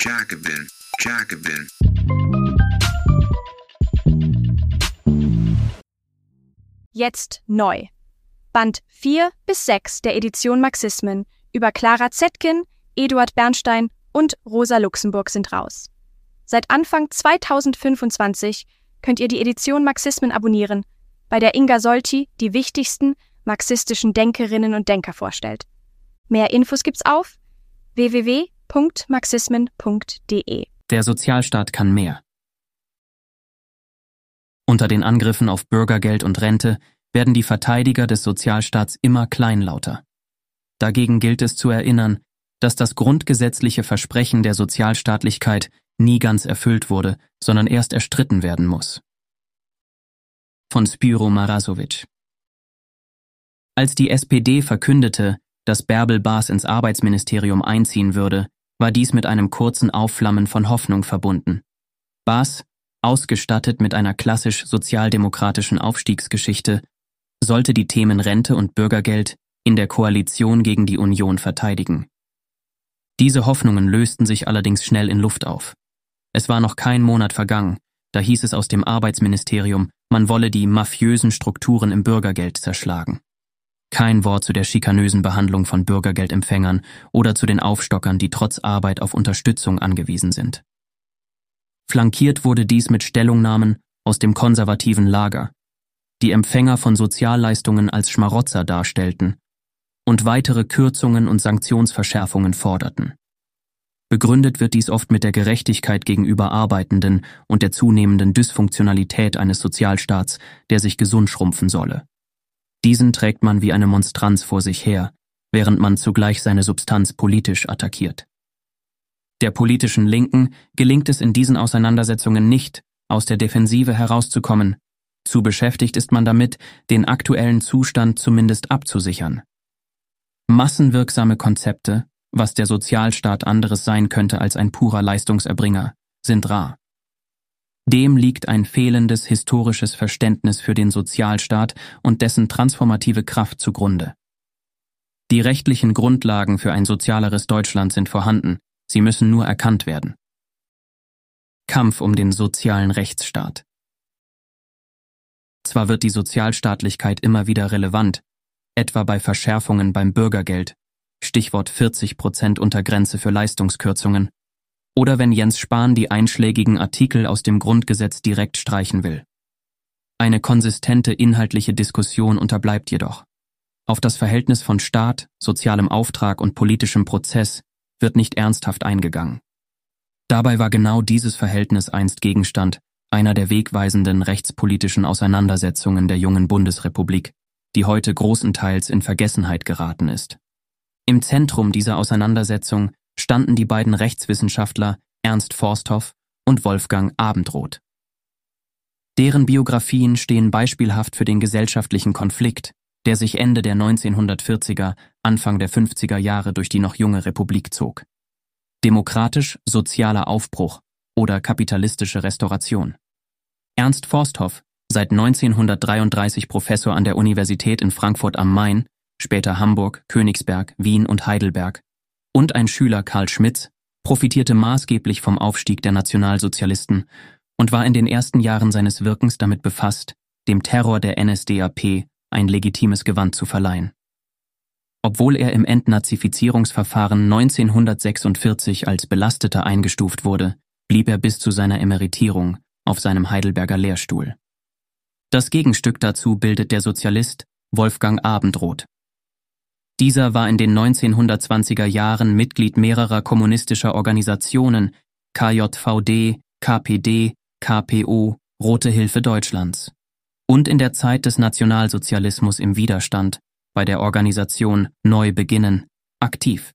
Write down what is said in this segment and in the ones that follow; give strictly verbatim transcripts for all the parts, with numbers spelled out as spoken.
Jacobin, Jacobin. Jetzt neu. Band vier bis sechs der Edition Marxismen über Clara Zetkin, Eduard Bernstein und Rosa Luxemburg sind raus. Seit Anfang zweitausendfünfundzwanzig könnt ihr die Edition Marxismen abonnieren, bei der Inga Solti die wichtigsten marxistischen Denkerinnen und Denker vorstellt. Mehr Infos gibt's auf w w w punkt marxismen punkt d e. Der Sozialstaat kann mehr. Unter den Angriffen auf Bürgergeld und Rente werden die Verteidiger des Sozialstaats immer kleinlauter. Dagegen gilt es zu erinnern, dass das grundgesetzliche Versprechen der Sozialstaatlichkeit nie ganz erfüllt wurde, sondern erst erstritten werden muss. Von Spyro Marasovic. Als die S P D verkündete, dass Bärbel Baas ins Arbeitsministerium einziehen würde, war dies mit einem kurzen Aufflammen von Hoffnung verbunden. Baas, ausgestattet mit einer klassisch sozialdemokratischen Aufstiegsgeschichte, sollte die Themen Rente und Bürgergeld in der Koalition gegen die Union verteidigen. Diese Hoffnungen lösten sich allerdings schnell in Luft auf. Es war noch kein Monat vergangen, da hieß es aus dem Arbeitsministerium, man wolle die mafiösen Strukturen im Bürgergeld zerschlagen. Kein Wort zu der schikanösen Behandlung von Bürgergeldempfängern oder zu den Aufstockern, die trotz Arbeit auf Unterstützung angewiesen sind. Flankiert wurde dies mit Stellungnahmen aus dem konservativen Lager, die Empfänger von Sozialleistungen als Schmarotzer darstellten und weitere Kürzungen und Sanktionsverschärfungen forderten. Begründet wird dies oft mit der Gerechtigkeit gegenüber Arbeitenden und der zunehmenden Dysfunktionalität eines Sozialstaats, der sich gesund schrumpfen solle. Diesen trägt man wie eine Monstranz vor sich her, während man zugleich seine Substanz politisch attackiert. Der politischen Linken gelingt es in diesen Auseinandersetzungen nicht, aus der Defensive herauszukommen. Zu beschäftigt ist man damit, den aktuellen Zustand zumindest abzusichern. Massenwirksame Konzepte, was der Sozialstaat anderes sein könnte als ein purer Leistungserbringer, sind rar. Dem liegt ein fehlendes historisches Verständnis für den Sozialstaat und dessen transformative Kraft zugrunde. Die rechtlichen Grundlagen für ein sozialeres Deutschland sind vorhanden, sie müssen nur erkannt werden. Kampf um den sozialen Rechtsstaat. Zwar wird die Sozialstaatlichkeit immer wieder relevant, etwa bei Verschärfungen beim Bürgergeld, Stichwort vierzig Prozent Untergrenze für Leistungskürzungen, oder wenn Jens Spahn die einschlägigen Artikel aus dem Grundgesetz direkt streichen will. Eine konsistente inhaltliche Diskussion unterbleibt jedoch. Auf das Verhältnis von Staat, sozialem Auftrag und politischem Prozess wird nicht ernsthaft eingegangen. Dabei war genau dieses Verhältnis einst Gegenstand einer der wegweisenden rechtspolitischen Auseinandersetzungen der jungen Bundesrepublik, die heute großenteils in Vergessenheit geraten ist. Im Zentrum dieser Auseinandersetzung standen die beiden Rechtswissenschaftler Ernst Forsthoff und Wolfgang Abendroth. Deren Biografien stehen beispielhaft für den gesellschaftlichen Konflikt, der sich Ende der neunzehnhundertvierziger, Anfang der fünfziger Jahre durch die noch junge Republik zog. Demokratisch-sozialer Aufbruch oder kapitalistische Restauration. Ernst Forsthoff, seit neunzehnhundertdreiunddreißig Professor an der Universität in Frankfurt am Main, später Hamburg, Königsberg, Wien und Heidelberg, und ein Schüler Karl Schmitz, profitierte maßgeblich vom Aufstieg der Nationalsozialisten und war in den ersten Jahren seines Wirkens damit befasst, dem Terror der N S D A P ein legitimes Gewand zu verleihen. Obwohl er im Entnazifizierungsverfahren neunzehnhundertsechsundvierzig als Belasteter eingestuft wurde, blieb er bis zu seiner Emeritierung auf seinem Heidelberger Lehrstuhl. Das Gegenstück dazu bildet der Sozialist Wolfgang Abendroth. Dieser war in den neunzehnhundertzwanziger Jahren Mitglied mehrerer kommunistischer Organisationen, K J V D, K P D, K P O, Rote Hilfe Deutschlands, und in der Zeit des Nationalsozialismus im Widerstand, bei der Organisation Neu Beginnen, aktiv.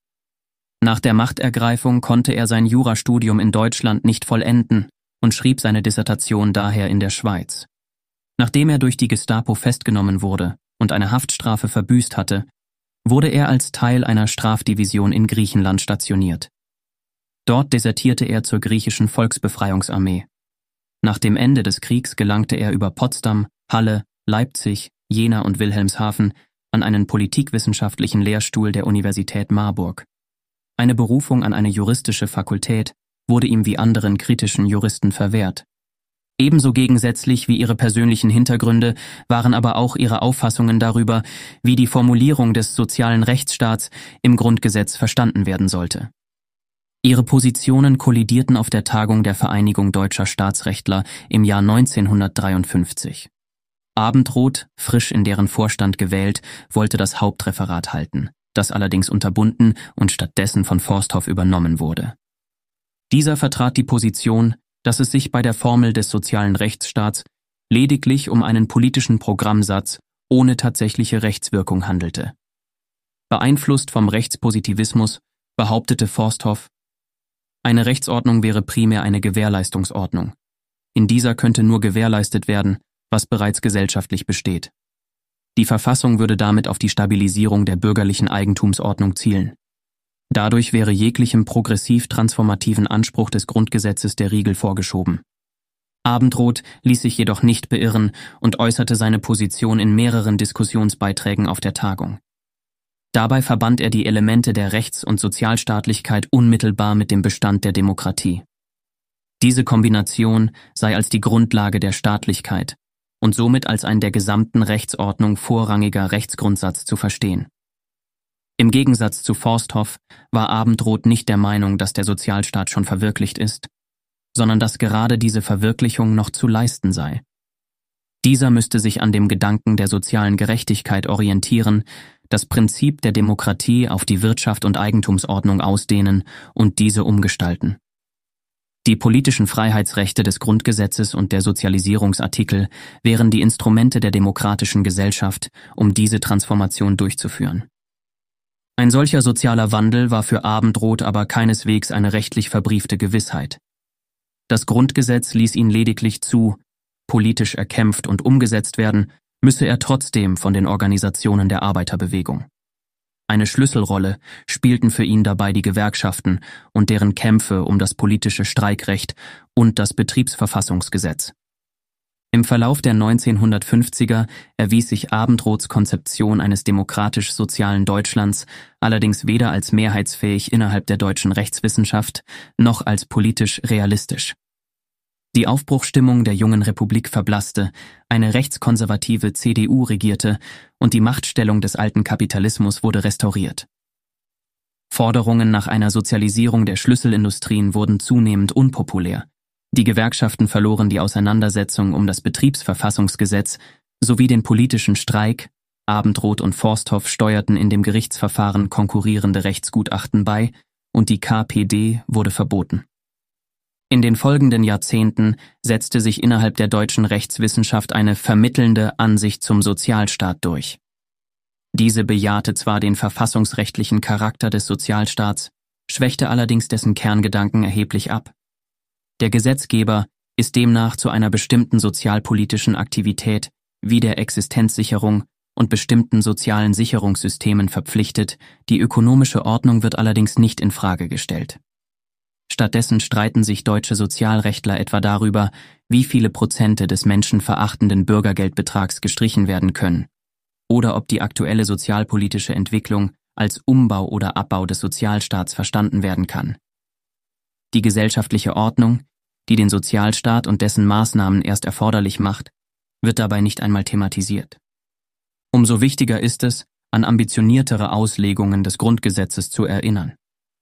Nach der Machtergreifung konnte er sein Jurastudium in Deutschland nicht vollenden und schrieb seine Dissertation daher in der Schweiz. Nachdem er durch die Gestapo festgenommen wurde und eine Haftstrafe verbüßt hatte, wurde er als Teil einer Strafdivision in Griechenland stationiert. Dort desertierte er zur griechischen Volksbefreiungsarmee. Nach dem Ende des Kriegs gelangte er über Potsdam, Halle, Leipzig, Jena und Wilhelmshaven an einen politikwissenschaftlichen Lehrstuhl der Universität Marburg. Eine Berufung an eine juristische Fakultät wurde ihm wie anderen kritischen Juristen verwehrt. Ebenso gegensätzlich wie ihre persönlichen Hintergründe waren aber auch ihre Auffassungen darüber, wie die Formulierung des sozialen Rechtsstaats im Grundgesetz verstanden werden sollte. Ihre Positionen kollidierten auf der Tagung der Vereinigung Deutscher Staatsrechtler im Jahr neunzehnhundertdreiundfünfzig. Abendroth, frisch in deren Vorstand gewählt, wollte das Hauptreferat halten, das allerdings unterbunden und stattdessen von Forsthoff übernommen wurde. Dieser vertrat die Position, dass es sich bei der Formel des sozialen Rechtsstaats lediglich um einen politischen Programmsatz ohne tatsächliche Rechtswirkung handelte. Beeinflusst vom Rechtspositivismus behauptete Forsthoff, eine Rechtsordnung wäre primär eine Gewährleistungsordnung. In dieser könnte nur gewährleistet werden, was bereits gesellschaftlich besteht. Die Verfassung würde damit auf die Stabilisierung der bürgerlichen Eigentumsordnung zielen. Dadurch wäre jeglichem progressiv-transformativen Anspruch des Grundgesetzes der Riegel vorgeschoben. Abendroth ließ sich jedoch nicht beirren und äußerte seine Position in mehreren Diskussionsbeiträgen auf der Tagung. Dabei verband er die Elemente der Rechts- und Sozialstaatlichkeit unmittelbar mit dem Bestand der Demokratie. Diese Kombination sei als die Grundlage der Staatlichkeit und somit als ein der gesamten Rechtsordnung vorrangiger Rechtsgrundsatz zu verstehen. Im Gegensatz zu Forsthoff war Abendroth nicht der Meinung, dass der Sozialstaat schon verwirklicht ist, sondern dass gerade diese Verwirklichung noch zu leisten sei. Dieser müsste sich an dem Gedanken der sozialen Gerechtigkeit orientieren, das Prinzip der Demokratie auf die Wirtschaft und Eigentumsordnung ausdehnen und diese umgestalten. Die politischen Freiheitsrechte des Grundgesetzes und der Sozialisierungsartikel wären die Instrumente der demokratischen Gesellschaft, um diese Transformation durchzuführen. Ein solcher sozialer Wandel war für Abendroth aber keineswegs eine rechtlich verbriefte Gewissheit. Das Grundgesetz ließ ihn lediglich zu, politisch erkämpft und umgesetzt werden, müsse er trotzdem von den Organisationen der Arbeiterbewegung. Eine Schlüsselrolle spielten für ihn dabei die Gewerkschaften und deren Kämpfe um das politische Streikrecht und das Betriebsverfassungsgesetz. Im Verlauf der neunzehnhundertfünfziger erwies sich Abendroths Konzeption eines demokratisch-sozialen Deutschlands allerdings weder als mehrheitsfähig innerhalb der deutschen Rechtswissenschaft noch als politisch realistisch. Die Aufbruchsstimmung der jungen Republik verblasste, eine rechtskonservative C D U regierte und die Machtstellung des alten Kapitalismus wurde restauriert. Forderungen nach einer Sozialisierung der Schlüsselindustrien wurden zunehmend unpopulär. Die Gewerkschaften verloren die Auseinandersetzung um das Betriebsverfassungsgesetz sowie den politischen Streik, Abendroth und Forsthoff steuerten in dem Gerichtsverfahren konkurrierende Rechtsgutachten bei und die K P D wurde verboten. In den folgenden Jahrzehnten setzte sich innerhalb der deutschen Rechtswissenschaft eine vermittelnde Ansicht zum Sozialstaat durch. Diese bejahte zwar den verfassungsrechtlichen Charakter des Sozialstaats, schwächte allerdings dessen Kerngedanken erheblich ab. Der Gesetzgeber ist demnach zu einer bestimmten sozialpolitischen Aktivität wie der Existenzsicherung und bestimmten sozialen Sicherungssystemen verpflichtet, die ökonomische Ordnung wird allerdings nicht in Frage gestellt. Stattdessen streiten sich deutsche Sozialrechtler etwa darüber, wie viele Prozente des menschenverachtenden Bürgergeldbetrags gestrichen werden können, oder ob die aktuelle sozialpolitische Entwicklung als Umbau oder Abbau des Sozialstaats verstanden werden kann. Die gesellschaftliche Ordnung, die den Sozialstaat und dessen Maßnahmen erst erforderlich macht, wird dabei nicht einmal thematisiert. Umso wichtiger ist es, an ambitioniertere Auslegungen des Grundgesetzes zu erinnern.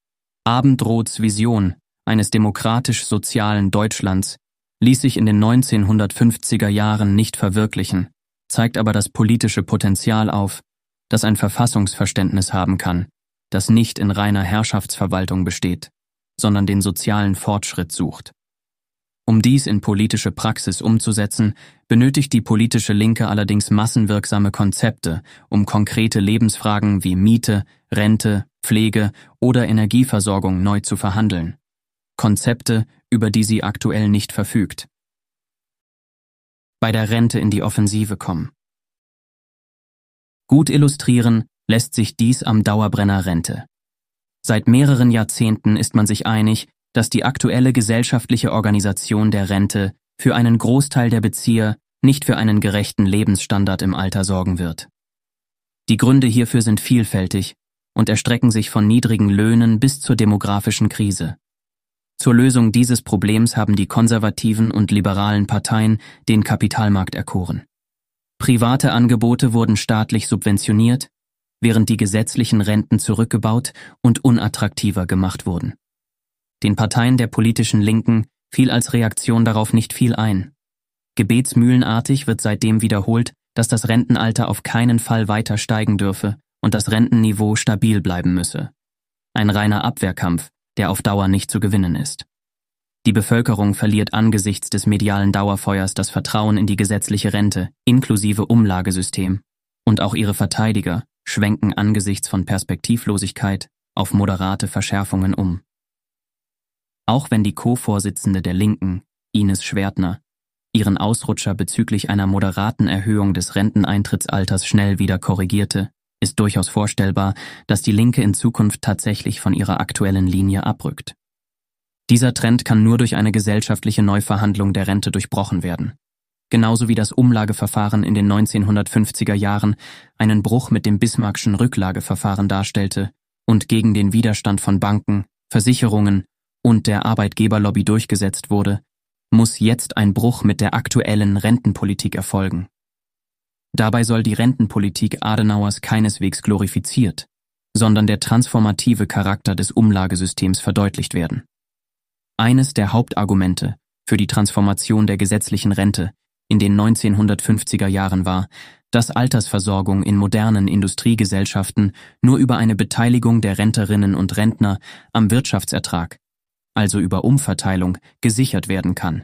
Abendroths Vision eines demokratisch-sozialen Deutschlands ließ sich in den neunzehnhundertfünfziger Jahren nicht verwirklichen, zeigt aber das politische Potenzial auf, das ein Verfassungsverständnis haben kann, das nicht in reiner Herrschaftsverwaltung besteht, sondern den sozialen Fortschritt sucht. Um dies in politische Praxis umzusetzen, benötigt die politische Linke allerdings massenwirksame Konzepte, um konkrete Lebensfragen wie Miete, Rente, Pflege oder Energieversorgung neu zu verhandeln. Konzepte, über die sie aktuell nicht verfügt. Bei der Rente in die Offensive kommen. Gut illustrieren lässt sich dies am Dauerbrenner Rente. Seit mehreren Jahrzehnten ist man sich einig, dass die aktuelle gesellschaftliche Organisation der Rente für einen Großteil der Bezieher nicht für einen gerechten Lebensstandard im Alter sorgen wird. Die Gründe hierfür sind vielfältig und erstrecken sich von niedrigen Löhnen bis zur demografischen Krise. Zur Lösung dieses Problems haben die konservativen und liberalen Parteien den Kapitalmarkt erkoren. Private Angebote wurden staatlich subventioniert, während die gesetzlichen Renten zurückgebaut und unattraktiver gemacht wurden. Den Parteien der politischen Linken fiel als Reaktion darauf nicht viel ein. Gebetsmühlenartig wird seitdem wiederholt, dass das Rentenalter auf keinen Fall weiter steigen dürfe und das Rentenniveau stabil bleiben müsse. Ein reiner Abwehrkampf, der auf Dauer nicht zu gewinnen ist. Die Bevölkerung verliert angesichts des medialen Dauerfeuers das Vertrauen in die gesetzliche Rente, inklusive Umlagesystem, und auch ihre Verteidiger schwenken angesichts von Perspektivlosigkeit auf moderate Verschärfungen um. Auch wenn die Co-Vorsitzende der Linken, Ines Schwertner, ihren Ausrutscher bezüglich einer moderaten Erhöhung des Renteneintrittsalters schnell wieder korrigierte, ist durchaus vorstellbar, dass die Linke in Zukunft tatsächlich von ihrer aktuellen Linie abrückt. Dieser Trend kann nur durch eine gesellschaftliche Neuverhandlung der Rente durchbrochen werden. Genauso wie das Umlageverfahren in den neunzehnhundertfünfziger Jahren einen Bruch mit dem Bismarckschen Rücklageverfahren darstellte und gegen den Widerstand von Banken, Versicherungen und der Arbeitgeberlobby durchgesetzt wurde, muss jetzt ein Bruch mit der aktuellen Rentenpolitik erfolgen. Dabei soll die Rentenpolitik Adenauers keineswegs glorifiziert, sondern der transformative Charakter des Umlagesystems verdeutlicht werden. Eines der Hauptargumente für die Transformation der gesetzlichen Rente in den neunzehnhundertfünfziger Jahren war, dass Altersversorgung in modernen Industriegesellschaften nur über eine Beteiligung der Rentnerinnen und Rentner am Wirtschaftsertrag, also über Umverteilung, gesichert werden kann.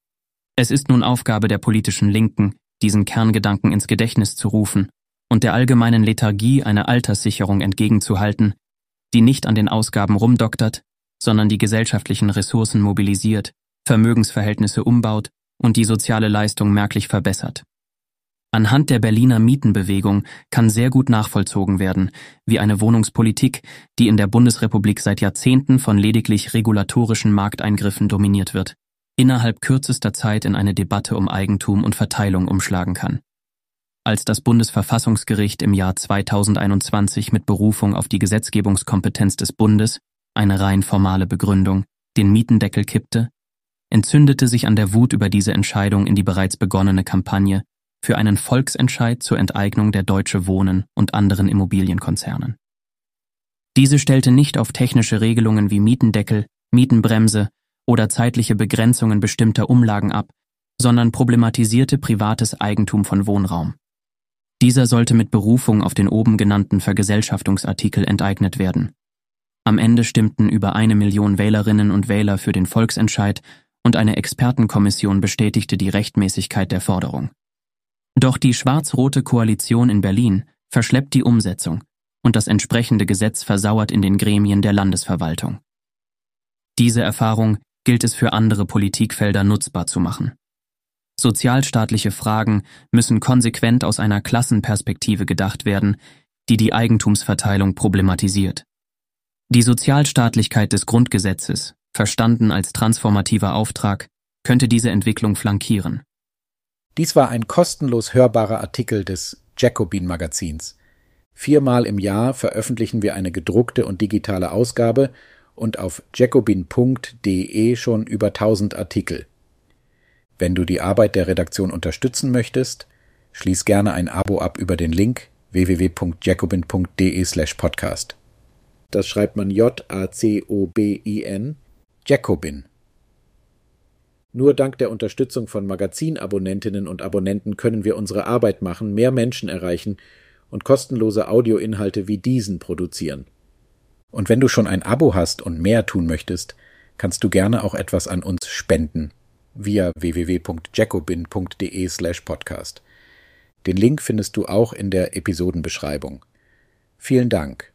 Es ist nun Aufgabe der politischen Linken, diesen Kerngedanken ins Gedächtnis zu rufen und der allgemeinen Lethargie eine Alterssicherung entgegenzuhalten, die nicht an den Ausgaben rumdoktert, sondern die gesellschaftlichen Ressourcen mobilisiert, Vermögensverhältnisse umbaut und die soziale Leistung merklich verbessert. Anhand der Berliner Mietenbewegung kann sehr gut nachvollzogen werden, wie eine Wohnungspolitik, die in der Bundesrepublik seit Jahrzehnten von lediglich regulatorischen Markteingriffen dominiert wird, innerhalb kürzester Zeit in eine Debatte um Eigentum und Verteilung umschlagen kann. Als das Bundesverfassungsgericht im Jahr zweitausendeinundzwanzig mit Berufung auf die Gesetzgebungskompetenz des Bundes, eine rein formale Begründung, den Mietendeckel kippte, entzündete sich an der Wut über diese Entscheidung in die bereits begonnene Kampagne für einen Volksentscheid zur Enteignung der Deutsche Wohnen und anderen Immobilienkonzernen. Diese stellte nicht auf technische Regelungen wie Mietendeckel, Mietenbremse oder zeitliche Begrenzungen bestimmter Umlagen ab, sondern problematisierte privates Eigentum von Wohnraum. Dieser sollte mit Berufung auf den oben genannten Vergesellschaftungsartikel enteignet werden. Am Ende stimmten über eine Million Wählerinnen und Wähler für den Volksentscheid und eine Expertenkommission bestätigte die Rechtmäßigkeit der Forderung. Doch die schwarz-rote Koalition in Berlin verschleppt die Umsetzung und das entsprechende Gesetz versauert in den Gremien der Landesverwaltung. Diese Erfahrung gilt es für andere Politikfelder nutzbar zu machen. Sozialstaatliche Fragen müssen konsequent aus einer Klassenperspektive gedacht werden, die die Eigentumsverteilung problematisiert. Die Sozialstaatlichkeit des Grundgesetzes, verstanden als transformativer Auftrag, könnte diese Entwicklung flankieren. Dies war ein kostenlos hörbarer Artikel des Jacobin-Magazins. Viermal im Jahr veröffentlichen wir eine gedruckte und digitale Ausgabe und auf jacobin punkt de schon über tausend Artikel. Wenn du die Arbeit der Redaktion unterstützen möchtest, schließ gerne ein Abo ab über den Link w w w punkt jacobin punkt de slash podcast. Das schreibt man J A C O B I N, Jacobin. Nur dank der Unterstützung von Magazinabonnentinnen und Abonnenten können wir unsere Arbeit machen, mehr Menschen erreichen und kostenlose Audioinhalte wie diesen produzieren. Und wenn du schon ein Abo hast und mehr tun möchtest, kannst du gerne auch etwas an uns spenden via w w w punkt jacobin punkt de slash podcast. Den Link findest du auch in der Episodenbeschreibung. Vielen Dank.